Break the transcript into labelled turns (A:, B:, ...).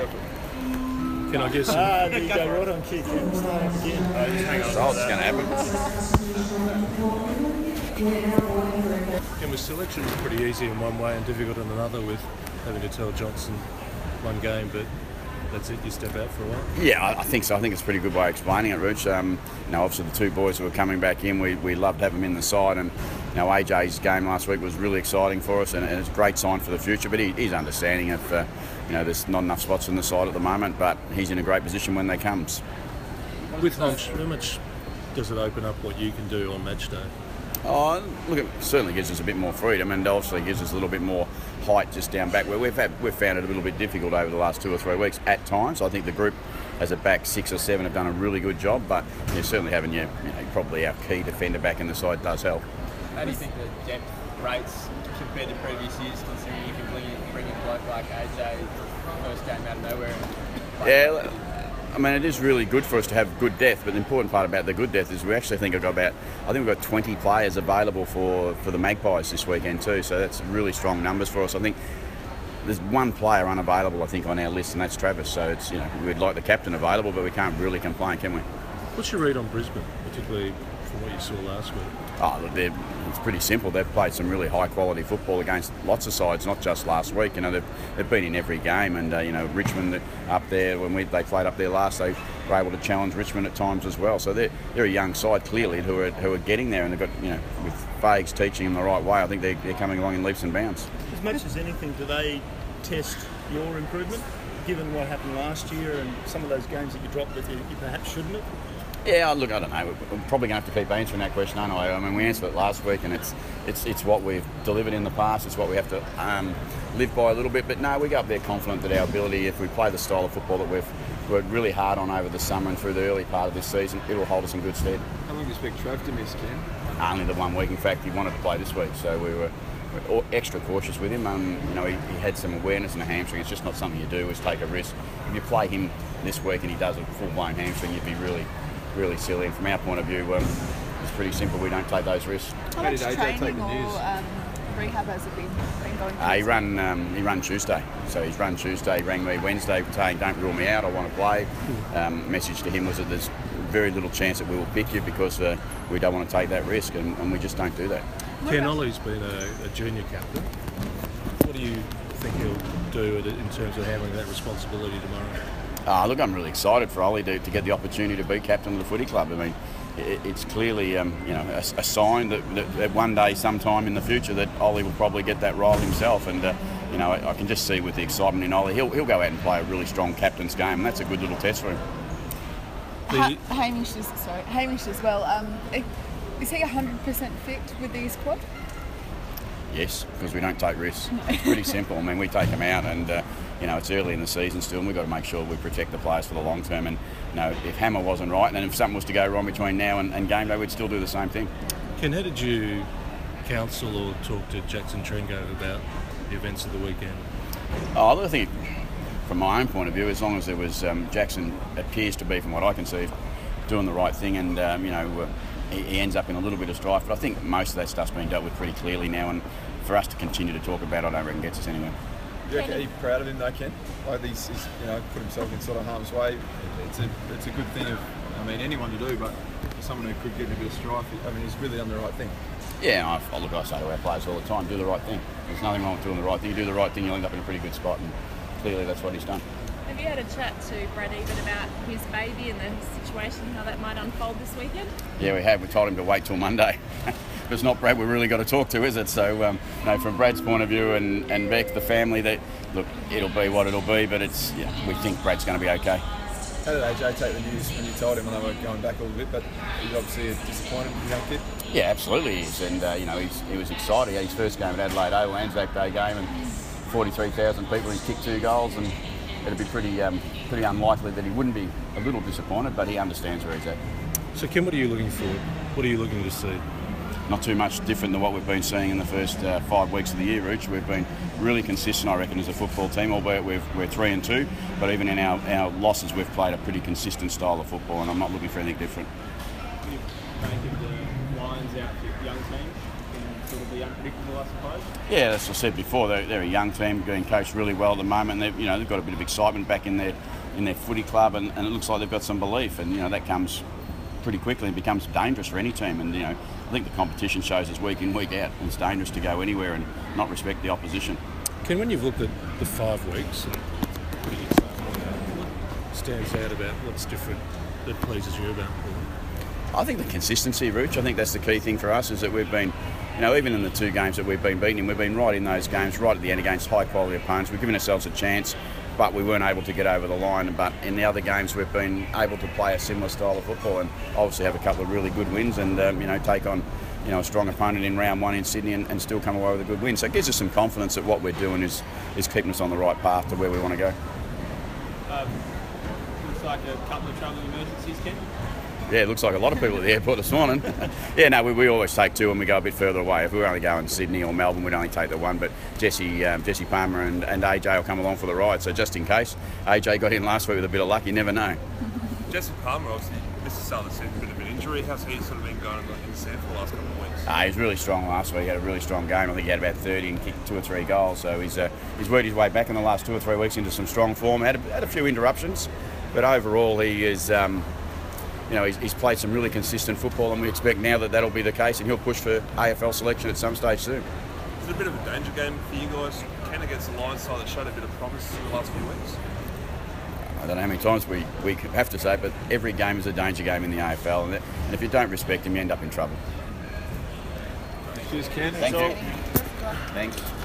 A: Can I guess?
B: There you go, right on kick. Start up again.
C: Results going to happen.
A: And was selection pretty easy in one way and difficult in another, with having to tell Johnson one game, but that's it, you step out for a while?
C: Yeah, I think so. I think it's a pretty good way of explaining it, Rich. Obviously the two boys who were coming back in, we loved to have them in the side, and AJ's game last week was really exciting for us, and it's a great sign for the future. But he's understanding of there's not enough spots in the side at the moment, but he's in a great position when they comes.
A: With Hunch, how much does it open up what you can do on match day?
C: Oh, look, it certainly gives us a bit more freedom, and obviously gives us a little bit more height just down back where we've found it a little bit difficult over the last 2 or 3 weeks at times. I think the group as a back 6 or 7 have done a really good job, but certainly having probably our key defender back in the side does help.
D: How do you think the depth rates compared to previous years, considering you can bring in a bloke like AJ first game out of nowhere?
C: Yeah, I mean, it is really good for us to have good depth, but the important part about the good depth is we actually think we've got 20 players available for the Magpies this weekend too, so that's really strong numbers for us. I think there's one player unavailable, I think, on our list, and that's Travis, so it's we'd like the captain available, but we can't really complain, can we?
A: What's your read on Brisbane, particularly from what you saw last week?
C: Oh, look, it's pretty simple. They've played some really high-quality football against lots of sides, not just last week. They've been in every game, and Richmond up there, when they played up there last, they were able to challenge Richmond at times as well. So they're a young side clearly who are getting there, and they've got with Fags teaching them the right way. I think they're coming along in leaps and bounds.
B: As much as anything, do they test your improvement, given what happened last year and some of those games that you dropped that you perhaps shouldn't have?
C: Yeah, look, I don't know. We're probably going to have to keep answering that question, aren't I? I mean, we answered it last week, and it's what we've delivered in the past. It's what we have to live by a little bit. But no, we go up there confident that our ability, if we play the style of football that we've worked really hard on over the summer and through the early part of this season, it'll hold us in good stead.
E: How long do you expect Trav to miss, Ken?
C: Only the 1 week. In fact, he wanted to play this week, so we were extra cautious with him. He had some awareness in a hamstring. It's just not something you do, is take a risk. If you play him this week and he does a full-blown hamstring, you'd be really silly, and from our point of view, it's pretty simple. We don't take those risks.
F: How much training or rehab has it been going through?
C: He ran Tuesday, so he's run Tuesday. He rang me Wednesday saying, "Don't rule me out, I want to play." Message to him was that there's very little chance that we will pick you because we don't want to take that risk, and we just don't do that.
A: Ken Ollie's been a junior captain. What do you think he'll do in terms of handling that responsibility tomorrow?
C: Look, I'm really excited for Ollie to get the opportunity to be captain of the footy club. I mean, it's clearly a sign that one day, sometime in the future, that Ollie will probably get that role himself. And I can just see with the excitement in Ollie, he'll go out and play a really strong captain's game, and that's a good little test for him.
F: Hamish as well. Is he 100% fit with the squad?
C: Yes, because we don't take risks. It's pretty simple. I mean, we take them out, and it's early in the season still, and we've got to make sure we protect the players for the long term. And if Hammer wasn't right, and if something was to go wrong between now and game day, we'd still do the same thing.
A: Ken, how did you counsel or talk to Jackson Trengo about the events of the weekend?
C: I think, from my own point of view, as long as there was Jackson appears to be, from what I can see, doing the right thing, and he ends up in a little bit of strife. But I think most of that stuff's been dealt with pretty clearly now, and for us to continue to talk about it, I don't reckon gets us anywhere.
E: Are you proud of him though, Ken? Like he's put himself in sort of harm's way. It's a good thing anyone to do, but for someone who could get in a bit of strife, he's really done the right thing.
C: Yeah, I say to our players all the time, do the right thing. There's nothing wrong with doing the right thing. You do the right thing, you'll end up in a pretty good spot, and clearly that's what he's done.
G: Have you had a chat to Brad Even about his baby and the situation, how that might unfold this weekend?
C: Yeah, we have. We told him to wait till Monday. If it's not Brad, we've really got to talk to, is it? So, from Brad's point of view and Beck, the family, it'll be what it'll be, but we think Brad's going to be okay.
E: How did AJ take the news when you told him? I know we're going back a little bit, but he's obviously disappointed with the young kid.
C: Yeah, absolutely he is, and he was excited. He had his first game at Adelaide Oval, Anzac Day game, and 43,000 people. He's kicked 2 goals, and it'd be pretty unlikely that he wouldn't be a little disappointed, but he understands where he's at.
A: So, Kim, what are you looking for? What are you looking to see?
C: Not too much different than what we've been seeing in the first 5 weeks of the year, Rich. We've been really consistent, I reckon, as a football team, albeit we're 3-2. But even in our losses, we've played a pretty consistent style of football, and I'm not looking for anything different.
D: Thank you for the Lions outfit young team.
B: sort of be unpredictable, I suppose?
C: Yeah, as I said before, they're a young team being coached really well at the moment, and they've got a bit of excitement back in their footy club, and it looks like they've got some belief, and that comes pretty quickly and becomes dangerous for any team. And I think the competition shows us week in, week out, and it's dangerous to go anywhere and not respect the opposition.
A: Ken, when you've looked at the 5 weeks, and what stands out about what's different that pleases you about it?
C: I think the consistency, Rooch. I think that's the key thing for us, is that we've been, even in the 2 games that we've been beating, we've been right in those games, right at the end against high-quality opponents. We've given ourselves a chance, but we weren't able to get over the line. But in the other games, we've been able to play a similar style of football, and obviously have a couple of really good wins, and take on a strong opponent in round 1 in Sydney and still come away with a good win. So it gives us some confidence that what we're doing is keeping us on the right path to where we want to go.
B: Looks like a couple of travelling emergencies, Ken.
C: Yeah, it looks like a lot of people at the airport this morning. Yeah, no, we always take 2 when we go a bit further away. If we were only going to Sydney or Melbourne, we'd only take the 1. But Jesse Palmer and AJ will come along for the ride. So just in case, AJ got in last week with a bit of luck, you never know.
H: Jesse Palmer obviously missed the start of the season, a bit of an injury. How's he sort of been going in the stand for the last couple of weeks?
C: He was really strong last week. He had a really strong game. I think he had about 30 and kicked 2 or 3 goals. So he's worked his way back in the last 2 or 3 weeks into some strong form. Had a few interruptions, but overall he is. He's played some really consistent football, and we expect now that that'll be the case, and he'll push for AFL selection at some stage soon.
H: Is it a bit of a danger game for you guys? Ken against the Lions side that showed a bit of promise in the last few weeks?
C: I don't know how many times we have to say it, but every game is a danger game in the AFL, and if you don't respect him, you end up in trouble.
E: Cheers, Ken.
C: Thank you. Thanks.